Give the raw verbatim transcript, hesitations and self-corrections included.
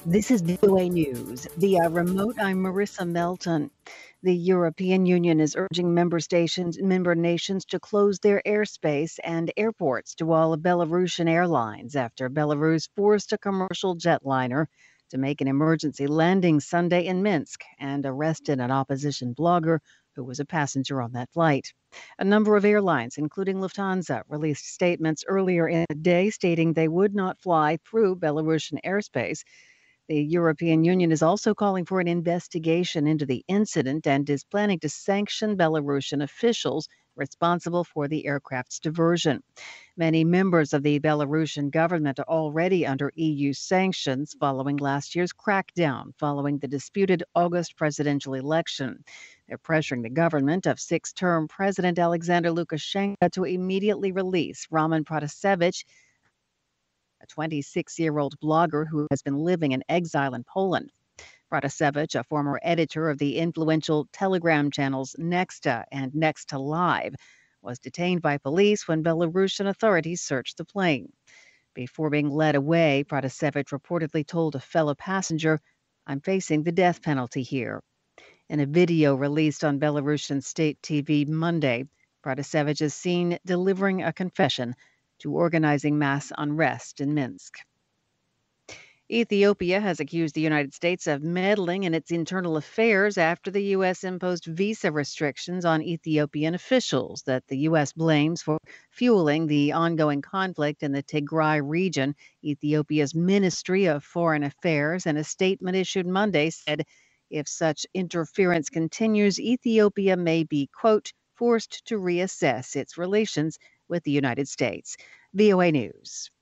This is V O A News. Via remote, I'm Marissa Melton. The European Union is urging member stations, member nations to close their airspace and airports to all Belarusian airlines after Belarus forced a commercial jetliner to make an emergency landing Sunday in Minsk and arrested an opposition blogger who was a passenger on that flight. A number of airlines, including Lufthansa, released statements earlier in the day stating they would not fly through Belarusian airspace. The European Union is also calling for an investigation into the incident and is planning to sanction Belarusian officials responsible for the aircraft's diversion. Many members of the Belarusian government are already under E U sanctions following last year's crackdown following the disputed August presidential election. They're pressuring the government of six-term President Alexander Lukashenko to immediately release Roman Protasevich, a twenty-six-year-old blogger who has been living in exile in Poland. Protasevich, a former editor of the influential Telegram channels Nexta and Nexta Live, was detained by police when Belarusian authorities searched the plane. Before being led away, Protasevich reportedly told a fellow passenger, "I'm facing the death penalty here." In a video released on Belarusian state T V Monday, Protasevich is seen delivering a confession to organizing mass unrest in Minsk. Ethiopia has accused the United States of meddling in its internal affairs after the U S imposed visa restrictions on Ethiopian officials that the U S blames for fueling the ongoing conflict in the Tigray region. Ethiopia's Ministry of Foreign Affairs, in a statement issued Monday, said if such interference continues, Ethiopia may be, quote, forced to reassess its relations with the United States. V O A News.